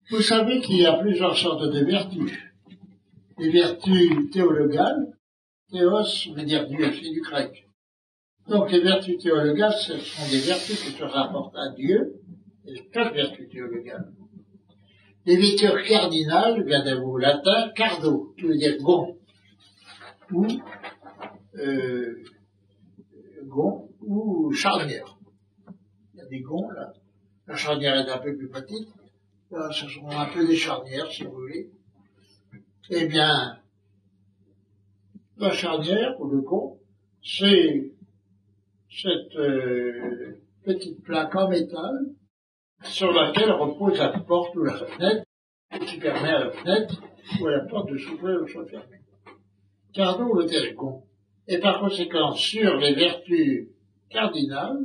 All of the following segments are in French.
Vous savez qu'il y a plusieurs sortes de vertus. Les vertus théologales, théos veut dire Dieu, c'est du grec. Donc les vertus théologales, ce sont des vertus qui se rapportent à Dieu, et 4 vertus théologales. Les vertus cardinales viennent d'un mot latin, cardo, qui veut dire gon, ou charnière. Il y a des gonds là. La charnière est un peu plus petite. Là, ce sont un peu des charnières, si vous voulez. Eh bien, la charnière, ou le gond, c'est cette petite plaque en métal sur laquelle repose la porte ou la fenêtre, et qui permet à la fenêtre ou à la porte de s'ouvrir ou de se fermer. Cardo veut dire gond. Et par conséquent, sur les vertus cardinales,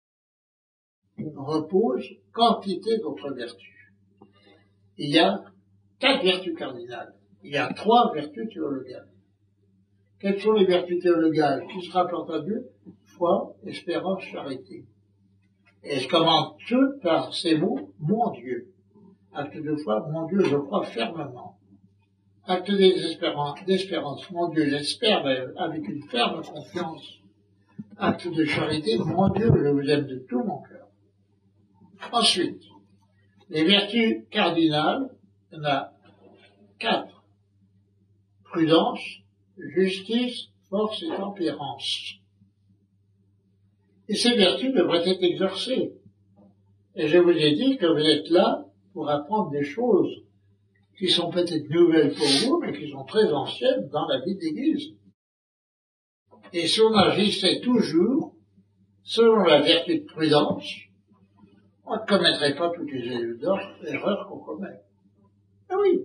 repose quantité d'autres vertus. Il y a 4 vertus cardinales. Il y a 3 vertus théologales. Quelles sont les vertus théologales qui se rapportent à Dieu? Foi, espérance, charité. Et je commence tout par ces mots, mon Dieu. Acte de foi, mon Dieu, je crois fermement. Acte d'espérance, mon Dieu, j'espère avec une ferme confiance. Acte de charité, mon Dieu, je vous aime de tout mon cœur. Ensuite, les vertus cardinales, il y en a 4. Prudence, justice, force et tempérance. Et ces vertus devraient être exercées. Et je vous ai dit que vous êtes là pour apprendre des choses qui sont peut-être nouvelles pour vous, mais qui sont très anciennes dans la vie d'Église. Et si on agissait toujours selon la vertu de prudence, on ne commettrait pas toutes les erreurs qu'on commet. Ah oui.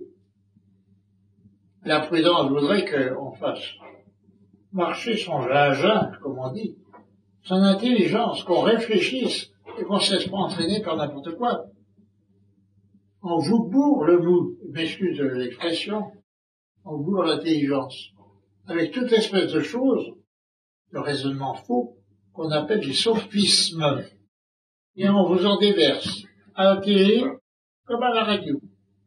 La prudence voudrait qu'on fasse marcher son gingembre, comme on dit, son intelligence, qu'on réfléchisse et qu'on ne se laisse pas entraîner par n'importe quoi. On vous bourre le mou, m'excuse de l'expression, on bourre l'intelligence, avec toute espèce de choses, de raisonnement faux, qu'on appelle des sophismes. Et on vous en déverse, à la télé comme à la radio.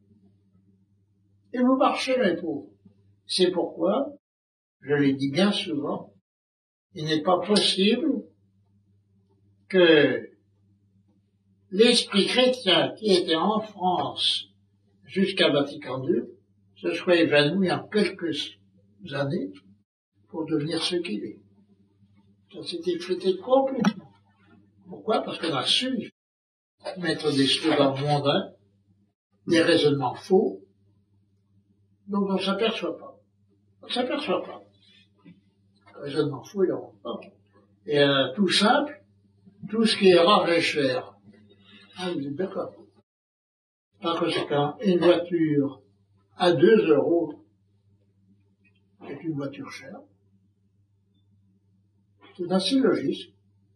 Et vous marchez, mes pauvres. C'est pourquoi, je l'ai dit bien souvent, il n'est pas possible que l'esprit chrétien qui était en France jusqu'à Vatican II se soit évanoui en quelques années pour devenir ce qu'il est. Ça s'est effrité complètement. Pourquoi? Parce qu'on a su mettre des slogans mondains, des raisonnements faux, donc on ne s'aperçoit pas. On ne s'aperçoit pas. Le raisonnement faux, il n'en pas. Et tout simple, tout ce qui est rare est cher. Ah, vous êtes d'accord. Par conséquent, une voiture à 2 € est une voiture chère. C'est un syllogisme.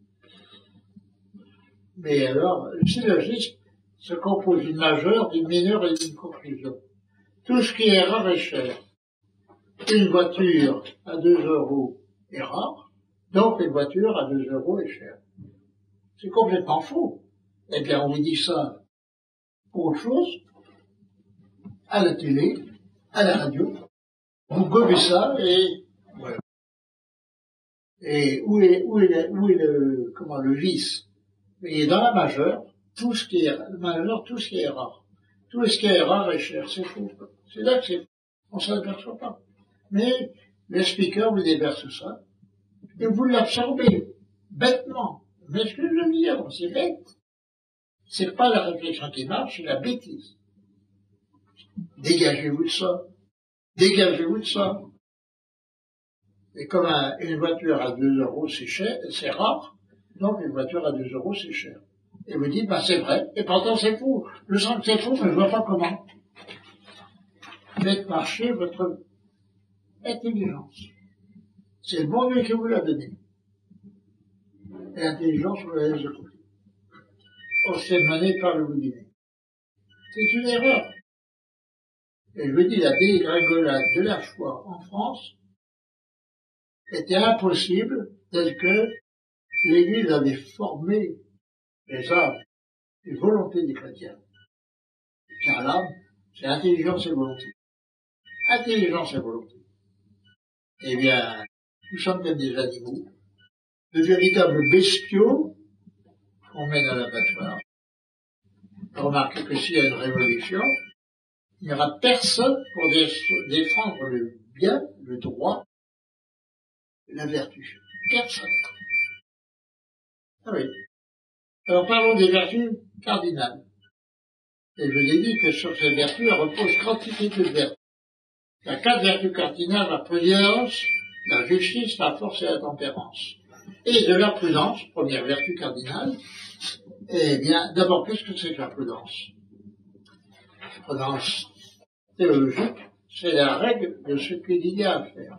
Mais alors, le syllogisme se compose d'une majeure, d'une mineure et d'une conclusion. Tout ce qui est rare est cher. Une voiture à 2 € est rare, donc une voiture à 2 € est chère. C'est complètement faux. Eh bien, on vous dit ça pour autre chose, à la télé, à la radio. Vous gobez ça et voilà. Et où est le vice? Il est dans la majeure, tout ce qui est rare. Tout ce qui est rare est cher, c'est faux. C'est là que on s'en aperçoit pas. Mais le speaker vous déverse ça, et vous l'absorbez, bêtement. Mais ce que je veux dire, c'est bête. C'est pas la réflexion qui marche, c'est la bêtise. Dégagez-vous de ça. Dégagez-vous de ça. Et comme une voiture à 2 € c'est cher, c'est rare, donc une voiture à 2 € c'est cher. Et vous dites, c'est vrai, et pourtant c'est faux. Je sens que c'est faux, mais je vois pas comment. Faites marcher votre intelligence. C'est le bon Dieu qui vous l'a donné. Et l'intelligence, vous la laisse de côté. On s'est mené par le bout du nez. C'est une erreur. Et je vous dis, la dégringolade de la foi en France était impossible tel que l'Église avait formé les âmes, les volontés des chrétiens. car l'âme, c'est intelligence et volonté. Intelligence et volonté. Eh bien, nous sommes comme des animaux, de véritables bestiaux qu'on met dans l'abattoir. Remarquez que s'il y a une révolution, il n'y aura personne pour défendre le bien, le droit, la vertu. Personne. Ah oui. Alors parlons des vertus cardinales. Et je vous ai dit que sur ces vertus, elle repose quantité de vertus. Il y a 4 vertus cardinales, la prudence, la justice, la force et la tempérance. Et de la prudence, première vertu cardinale, eh bien, d'abord, qu'est-ce que c'est que la prudence? La prudence théologique, c'est la règle de ce qu'il y a à faire.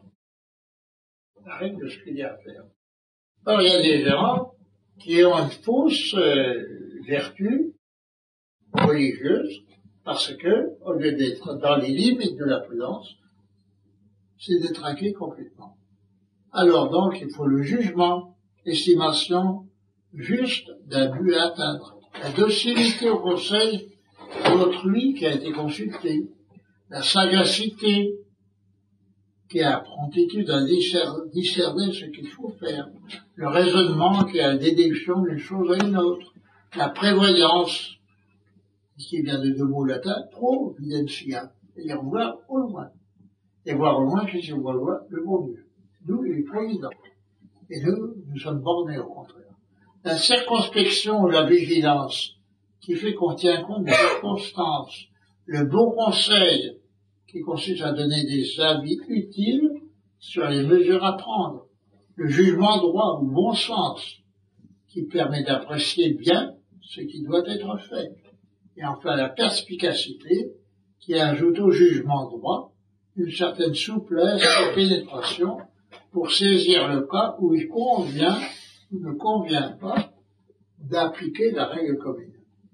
La règle de ce qu'il y a à faire. Or, il y a des gens qui ont une fausse vertu religieuse, parce que, au lieu d'être dans les limites de la prudence, c'est détraqué complètement. Alors donc, il faut le jugement, l'estimation juste d'un but à atteindre, la docilité au conseil d'autrui qui a été consulté, la sagacité qui a promptitude à discerner ce qu'il faut faire, le raisonnement qui a la déduction d'une chose à une autre, la prévoyance, qui vient de 2 mots latins, providentia, c'est-à-dire voir au loin. Et voir au loin, qu'est-ce qu'on voit loin? Le bon Dieu. Nous, il est provident. Et nous sommes bornés au contraire. La circonspection ou la vigilance, qui fait qu'on tient compte des circonstances, le bon conseil, qui consiste à donner des avis utiles sur les mesures à prendre, le jugement droit ou bon sens, qui permet d'apprécier bien ce qui doit être fait. Et enfin, la perspicacité, qui ajoute au jugement droit une certaine souplesse et pénétration pour saisir le cas où il convient ou ne convient pas d'appliquer la règle commune.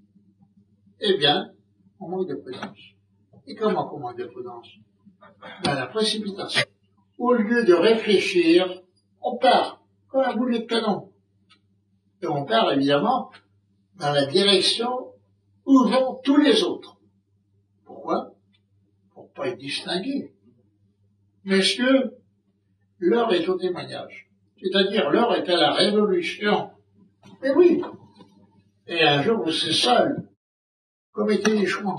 Eh bien, on manque de prudence. Et comment on manque de prudence? Dans la précipitation. Au lieu de réfléchir, on part, comme un boulet de canon. Et on part, évidemment, dans la direction où vont tous les autres. Pourquoi? Pour pas être distingués. Messieurs, l'heure est au témoignage. C'est-à-dire, l'heure est à la révolution. Mais oui. Et un jour, vous serez seul. Commettez les choix.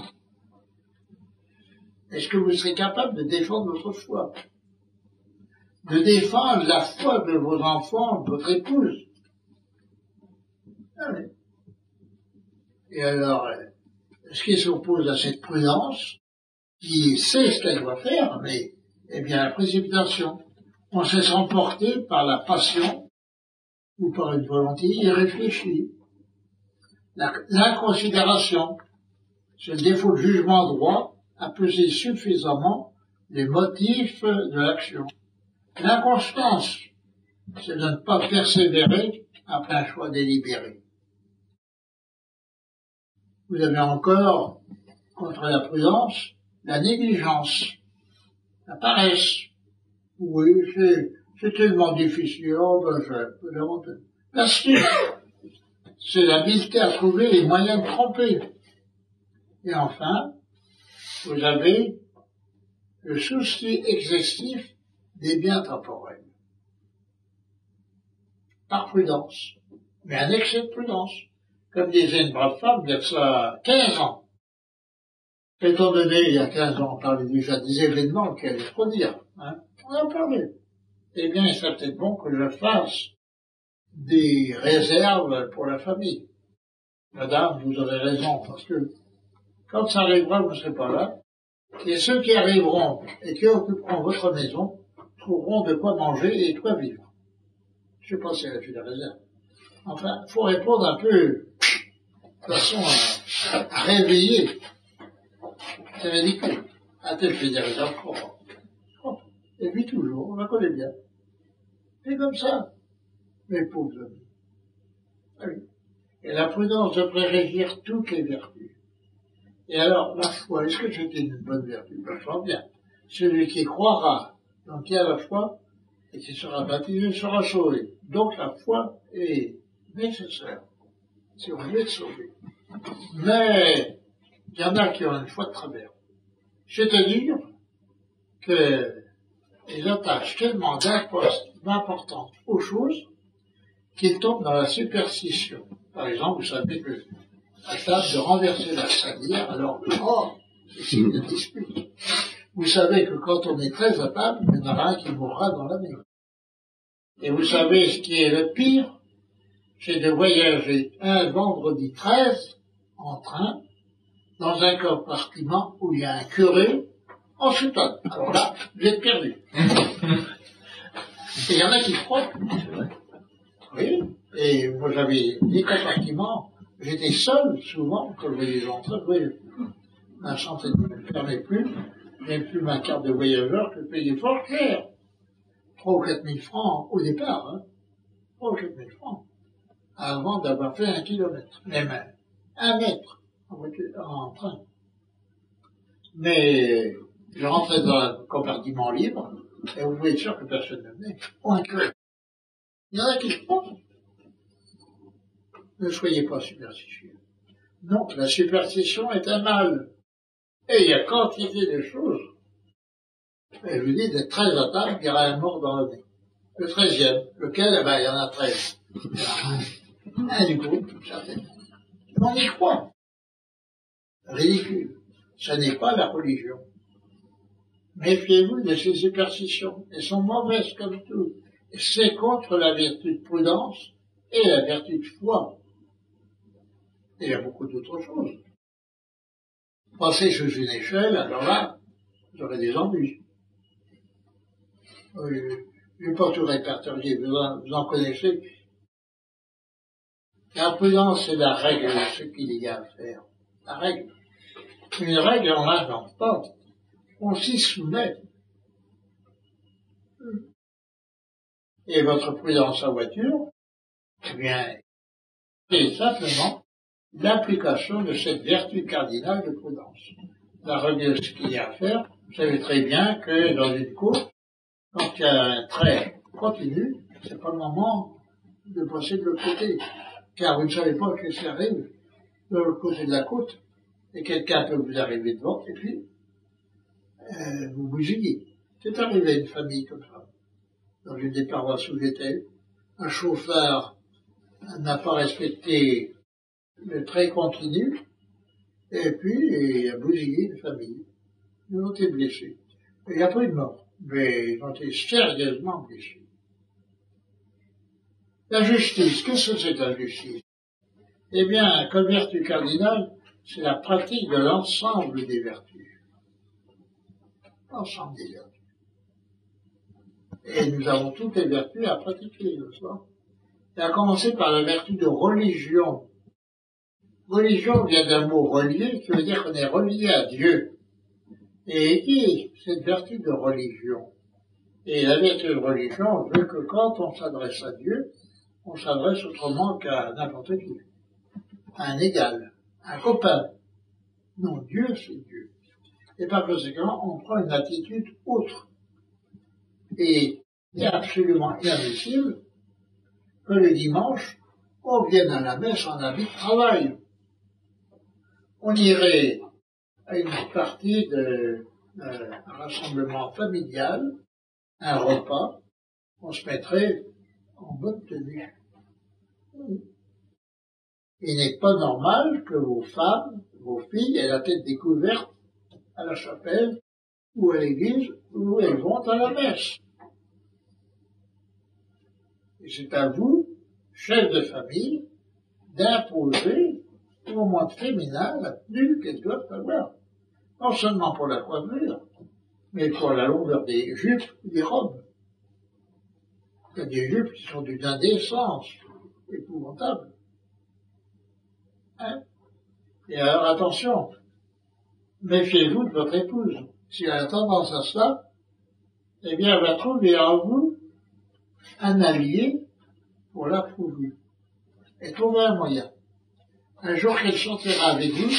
Est-ce que vous serez capable de défendre votre foi? De défendre la foi de vos enfants, de votre épouse? Ah oui. Et alors, ce qui s'oppose à cette prudence, qui sait ce qu'elle doit faire, mais, eh bien, la précipitation. On se laisse emporter par la passion ou par une volonté irréfléchie. L'inconsidération, c'est le défaut de jugement droit à peser suffisamment les motifs de l'action. L'inconstance, c'est de ne pas persévérer après un choix délibéré. Vous avez encore, contre la prudence, la négligence, la paresse. Oui, c'est tellement difficile, l'astuce, c'est l'habileté à trouver les moyens de tromper. Et enfin, vous avez le souci excessif des biens temporels. Par prudence. Mais un excès de prudence. Comme disait une brave femme, il y a ça 15 ans. Étant donné, il y a 15 ans, on parlait déjà des événements qui allaient se produire. Hein, on en parlait. Eh bien, il serait peut-être bon que je fasse des réserves pour la famille. Madame, vous aurez raison, parce que quand ça arrivera, vous ne serez pas là. Et ceux qui arriveront et qui occuperont votre maison trouveront de quoi manger et de quoi vivre. Je sais pas si elle a fait la réserve. Enfin, il faut répondre un peu, de façon à réveiller. C'est ridicule. A-t-elle fait des réserves? Et puis toujours, on la connaît bien. C'est comme ça, mes pauvres amis. Ah oui. Et la prudence devrait régir toutes les vertus. Et alors, la foi, est-ce que c'est une bonne vertu? Ben, je sens bien. Celui qui croira, donc il y a la foi, et qui sera baptisé, sera sauvé. Donc la foi est nécessaire si on veut être sauvé. Mais il y en a qui ont une foi de travers. C'est-à-dire qu'ils attachent tellement d'importance aux choses qu'ils tombent dans la superstition. Par exemple, vous savez que à table de renverser la salière, alors, c'est signe de dispute. Vous savez que quand on est 13 à table, il y en aura un qui mourra dans la nuit. Et vous savez ce qui est le pire, c'est de voyager un vendredi 13 en train dans un compartiment où il y a un curé en soutane. Alors là, vous êtes perdu. Et il y en a qui croient. Oui. Et moi j'avais des compartiments, j'étais seul souvent quand je voyais les entrées. Oui, ma santé ne me permet plus, je n'ai plus ma carte de voyageur que je payais fort cher. 3 ou 4 000 francs au départ, hein. 3 ou 4 000 francs. Avant d'avoir fait 1 kilomètre, même 1 mètre en train. Mais je rentrais dans un compartiment libre, et vous pouvez être sûr que personne ne venait. Il y en a qui se pensent. Ne soyez pas superstitieux. Non, la superstition est un mal. Et il y a quantité de choses. Et je vous dis, de 13 à table, il y aura un mort dans l'année. Le 13e, lequel, eh ben, il y en a 13. Un du groupe, certainement. On y croit. Ridicule. Ce n'est pas la religion. Méfiez-vous de ces superstitions. Elles sont mauvaises comme tout. C'est contre la vertu de prudence et la vertu de foi. Et il y a beaucoup d'autres choses. Passer sous une échelle, alors là, vous aurez des ennuis. Je ne vais pas tout répertorier, vous en connaissez. La prudence, c'est la règle de ce qu'il y a à faire. La règle. Une règle, on l'invente pas. On s'y soumet. Et votre prudence en voiture, eh bien, c'est simplement l'application de cette vertu cardinale de prudence. La règle de ce qu'il y a à faire, vous savez très bien que dans une côte, quand il y a un trait continu, c'est pas le moment de passer de l'autre côté. Car vous ne savez pas ce qui arrive de l'autre côté de la côte. Et quelqu'un peut vous arriver devant, et puis, vous bousillez. C'est arrivé à une famille comme ça. Dans une des paroisses où j'étais, un chauffeur n'a pas respecté le trait continu, et puis il a bousillé une famille. Ils ont été blessés. Il n'y a pas eu de mort, mais ils ont été sérieusement blessés. La justice, qu'est-ce que c'est la justice? Eh bien, comme vertu cardinale, c'est la pratique de l'ensemble des vertus. L'ensemble des vertus. Et nous avons toutes les vertus à pratiquer, n'est-ce pas? Et à commencer par la vertu de religion. Religion vient d'un mot relié, qui veut dire qu'on est relié à Dieu. Et qui est cette vertu de religion? Et la vertu de religion veut que quand on s'adresse à Dieu, on s'adresse autrement qu'à n'importe qui. À un égal, un copain. Non, Dieu, c'est Dieu. Et par conséquent, on prend une attitude autre. Et il est absolument inadmissible que le dimanche, on vienne à la messe en habit de travail. On irait à une partie d'un rassemblement familial, un repas, on se mettrait en bonne tenue. Il n'est pas normal que vos femmes, vos filles aient la tête découverte à la chapelle ou à l'église où elles vont à la messe. Et c'est à vous, chef de famille, d'imposer au monde féminin la tenue qu'elles doivent avoir. Non seulement pour la coiffure, mais pour la longueur des jupes et des robes. Il y a des jupes qui sont d'une indécence épouvantable. Hein? Et alors attention, méfiez-vous de votre épouse. Si elle a tendance à cela, eh bien elle va trouver en vous un allié pour l'approuver. Et trouver un moyen. Un jour qu'elle sortira avec vous,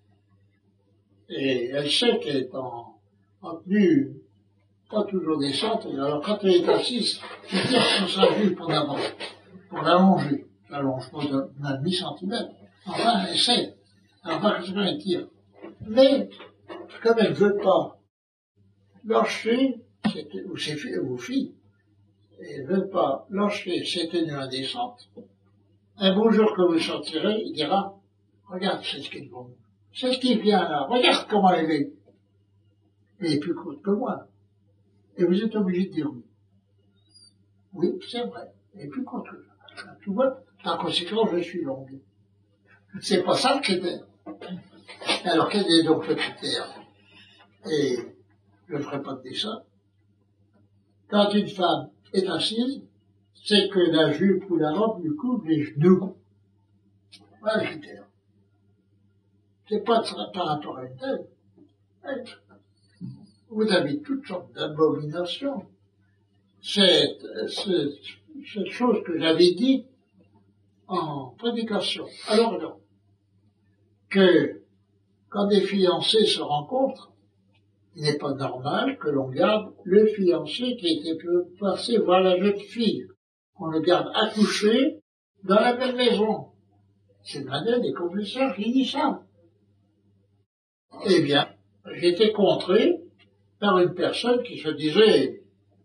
et elle sait qu'elle est en tenue pas toujours décente, et alors quand elle est assise, elle tire sur sa jupe en avant, pour l'allonger. L'allonge pas d'un demi-centimètre. Enfin, elle sait. Alors par conséquent, elle tire. Mais, comme elle ne veut pas lâcher, ou ses filles, vos filles, elle ne veut pas lâcher ses tenues indécentes, un beau jour que vous sortirez, il dira, regarde, c'est ce qui est devant nous. C'est ce qui vient là, regarde comment elle est. Elle est plus courte que moi. Et vous êtes obligé de dire oui. Oui, c'est vrai, elle est plus courte que moi. Tu vois, par conséquent, je suis longue. C'est pas ça le critère. Alors, quel est donc le critère? Et je ne ferai pas de dessin. Quand une femme est assise, c'est que la jupe ou la robe lui couvre les genoux. Voilà le critère. C'est pas par rapport à une telle. Vous avez toutes sortes d'abominations. Cette chose que j'avais dit en prédication. Alors non. Que quand des fiancés se rencontrent, il n'est pas normal que l'on garde le fiancé qui était passé voir la jeune fille. Qu'on le garde accouché dans la même maison. C'est Madeleine des complices qui dit ça. Eh bien, j'ai été contré par une personne qui se disait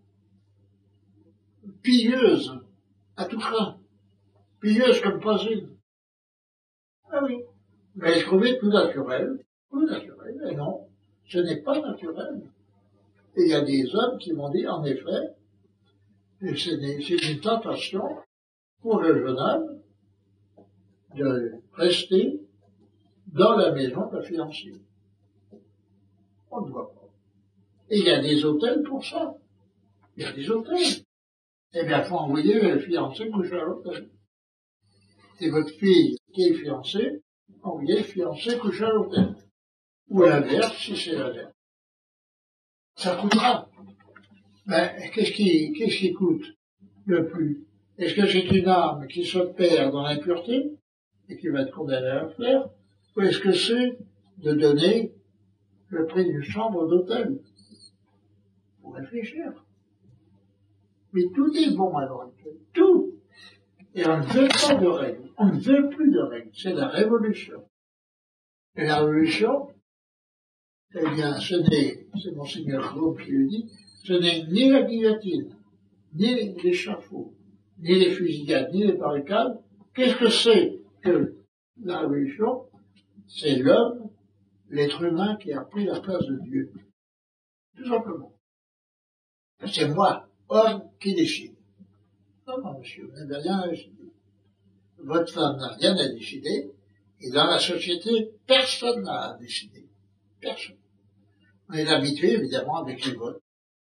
pilleuse à tout craint. Pilleuse comme pas une. Ah oui. Mais je trouvais tout naturel. Et non, ce n'est pas naturel. Et il y a des hommes qui m'ont dit, en effet, c'est une tentation pour le jeune homme de rester dans la maison de la fiancée. On ne voit pas. Et il y a des hôtels pour ça. Il y a des hôtels. Eh bien, il faut envoyer le fiancé coucher à l'hôtel. C'est votre fille qui est fiancée, envoyez le fiancé coucher à l'hôtel. Ou à l'inverse, si c'est l'inverse. Ça coûtera. Ben, qu'est-ce qui coûte le plus? Est-ce que c'est une âme qui se perd dans l'impureté et qui va être condamnée à l'enfer? Ou est-ce que c'est de donner le prix d'une chambre d'hôtel? Faut réfléchir. Mais tout est bon à l'heure actuelle. Tout. Et on ne veut pas de règles. On ne veut plus de règles. C'est la révolution. Et la révolution, eh bien, c'est Monseigneur Gaume qui le dit, ce n'est ni la guillotine, ni l'échafaud, ni les fusillades, ni les barricades. Qu'est-ce que c'est que la révolution? C'est l'homme, l'être humain qui a pris la place de Dieu. Tout simplement. C'est moi, homme, qui décide. Non, monsieur, vous n'avez rien à décider. Votre femme n'a rien à décider, et dans la société, personne n'a à décider. Personne. On est habitué, évidemment, avec les votes.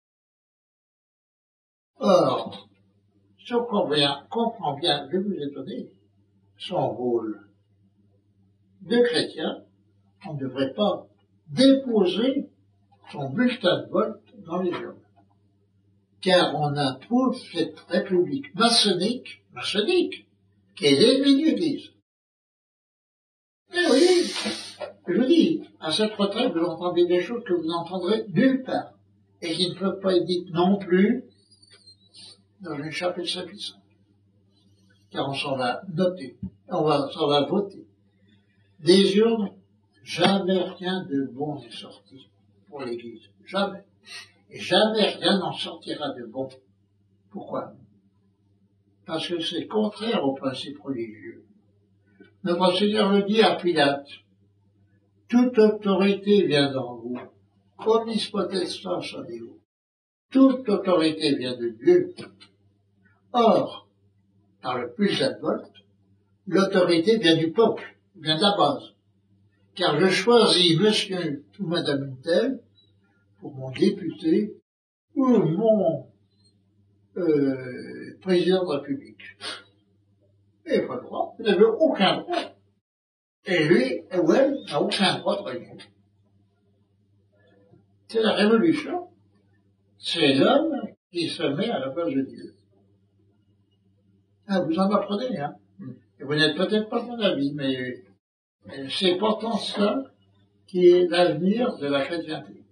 Or, si on comprend bien, je vais vous étonner, son rôle de chrétien, on ne devrait pas déposer son bulletin de vote dans les urnes. Car on approuve cette république maçonnique, qui est l'ennemi de l'Église. Eh oui, je vous dis, à cette retraite, vous entendez des choses que vous n'entendrez nulle part, et qui ne peuvent pas être dites non plus dans une chapelle Saint-Puissant. Car on s'en va noter, s'en va voter. Des urnes, jamais rien de bon n'est sorti pour l'Église. Jamais. Et jamais rien n'en sortira de bon. Pourquoi? Parce que c'est contraire aux principes religieux. Notre Seigneur le dit à Pilate. Toute autorité vient d'en vous. Omnis potestas en Deo. Toute autorité vient de Dieu. Or, par le bulletin de vote, l'autorité vient du peuple, vient de la base. Car je choisis monsieur ou madame Untel pour mon député ou mon président de la République. Et pas le droit, vous n'avez aucun droit. Et lui, ou elle, n'a aucun droit de régner. C'est la révolution. C'est l'homme qui se met à la place de Dieu. Ah, vous en apprenez, hein. Et vous n'êtes peut-être pas mon avis, mais c'est pourtant ça qui est l'avenir de la chrétienté.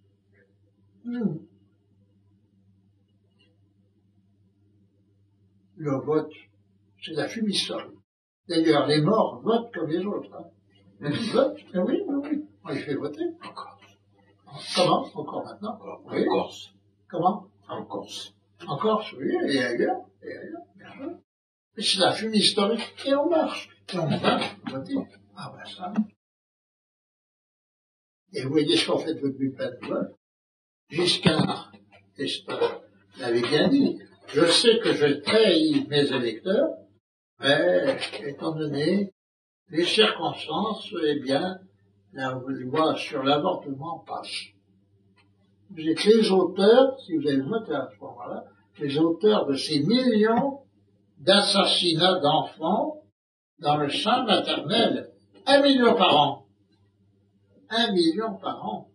Le vote, c'est la fumisterie. D'ailleurs, les morts votent comme les autres. Hein. Ils votent, oui. On les fait voter. En Corse. Comment? Encore maintenant? En Corse. Comment? En Corse. En Corse, oui, et ailleurs, bien sûr. Mais c'est la fume historique et on marche. Et on va voter. Ah ben ça. Et vous voyez ce qu'on fait depuis plein de fois. Giscard d'Estaing l'avait bien dit. Je sais que je trahis mes électeurs, mais étant donné les circonstances, eh bien, la loi sur l'avortement passe. Vous êtes les auteurs, si vous avez voté à ce moment-là, les auteurs de ces millions d'assassinats d'enfants dans le sein maternel. 1 million par an. 1 million par an.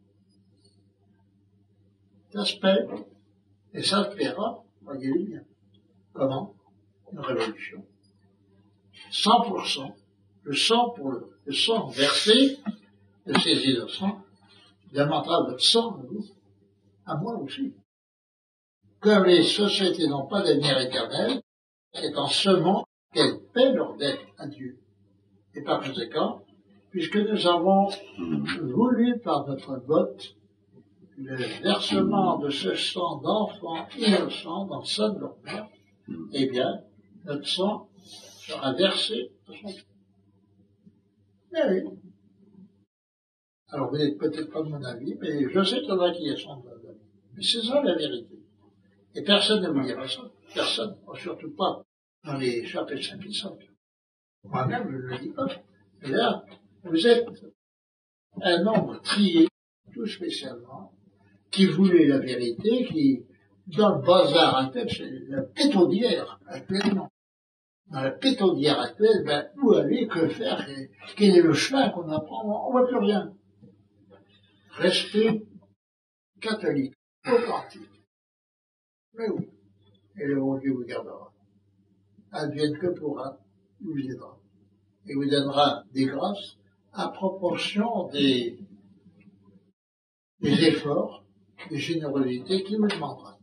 Ça se paie. Et ça se paiera, voyez-le bien. Comment? Une révolution. 100%. Le sang versé de ces innocents demandera votre sang à vous, à moi aussi. Comme les sociétés n'ont pas d'avenir éternel, c'est en semant qu'elles paient leur dette à Dieu. Et par conséquent, puisque nous avons voulu par notre vote le versement de ce sang d'enfants innocents dans le sein de leur mère, eh bien, notre sang sera versé de son sang. Mais oui. Alors, vous n'êtes peut-être pas de mon avis, mais je sais qu'il y en a qui sont de mon avis. Mais c'est ça la vérité. Et personne ne vous dira ça. Personne. Surtout pas dans les chapelles Saint-Pissac. Moi-même, je ne le dis pas. Mais là, vous êtes un nombre trié, tout spécialement, qui voulait la vérité, qui, dans le bazar actuel, c'est la pétaudière actuellement. Dans la pétaudière actuelle, ben, où aller, que faire, quel est le chemin qu'on apprend, on ne voit plus rien. Restez catholique, authentique. Mais oui. Et le bon Dieu vous gardera. Advienne que pourra, il vous aidera. Et vous donnera des grâces à proportion des efforts, des générosités qu'il vous demandera.